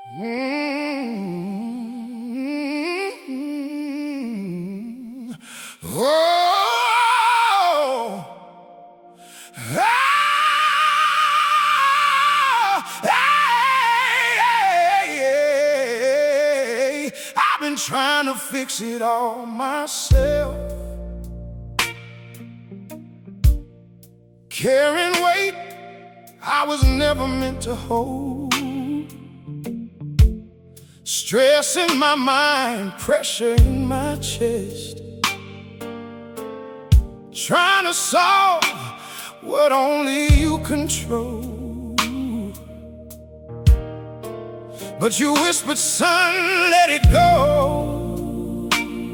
Mm-hmm. Oh, hey, I've been trying to fix it all myself, carrying weight I was never meant to hold, stress in my mind, pressure in my chest, trying to solve what only you control. But you whispered, son, let it go.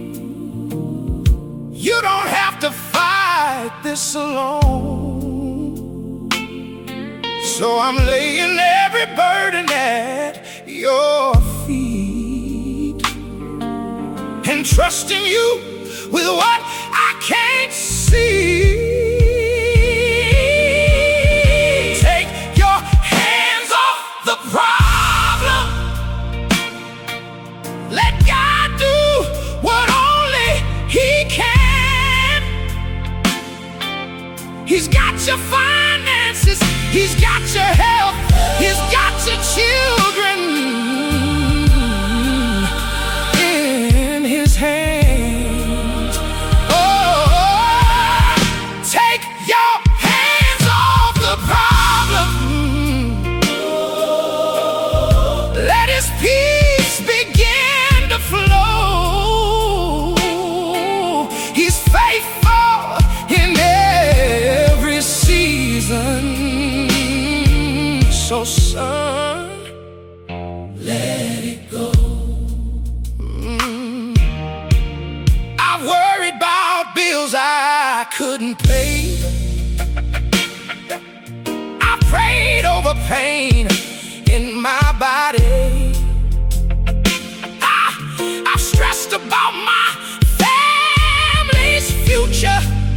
You don't have to fight this alone. So I'm laying every burden at your feet and trusting you with what I can't see. Take your hands off the problem. Let God do what only He can. He's got your finances, He's got your health, He's got your children in His hands. Oh, take your hands off the problem. Let His peace begin to flow. He's faithful in every season. So son, let it go. I've worried about bills I couldn't pay. I prayed over pain in my body. I've stressed about my family's future.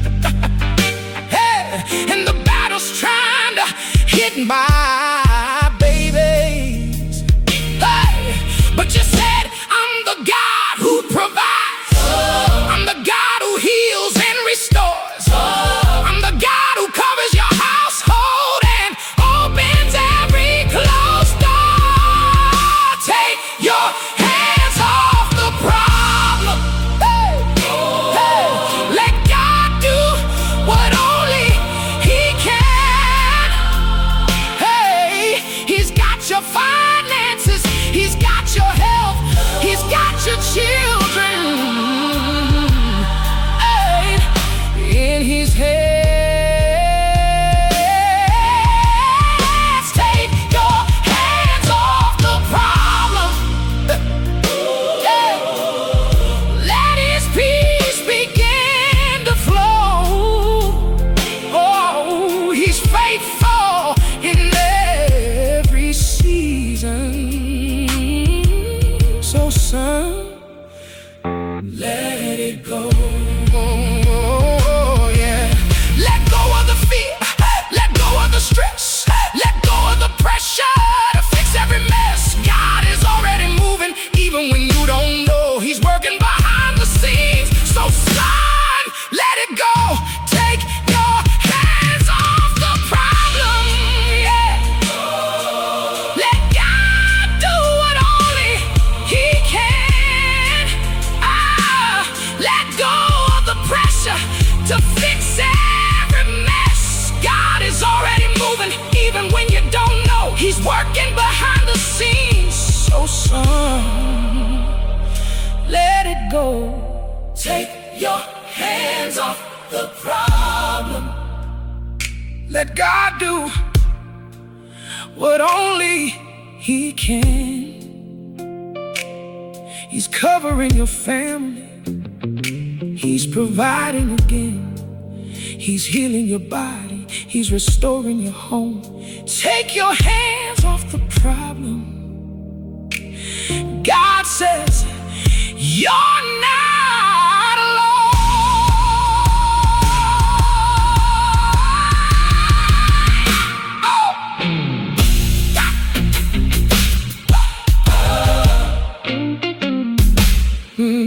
Hey, and the battle's trying to hit my babies. Hey, but you said I'm the God who provides. I'm the God who heals and restores. I'm the God who covers your household and opens every closed door. Take your hands off the problem. Hey, hey, let God do what only He can. Hey, He's got your finances, He's got your health, He's got your children in His hands. Take your hands off the problem. Yeah. Let His peace begin to flow. Oh, He's faithful in every season. So son, let it go. Oh, yeah. Let go of the fear, let go of the stress, let go of the pressure to fix every mess. God is already moving, even when you don't know. He's working behind the scenes. So son, let it go. Take your hands off the problem. Yeah. Let God do what only He can. Let go of the pressure to fix every mess. God is already moving, even when you don't know. He's working behind the scenes. So son, let it go. Take your hands off the problem. Let God do what only He can. He's covering your family, He's providing again. He's healing your body, He's restoring your home. Take your hands off the problem. God says you're not alone. Oh. Mm.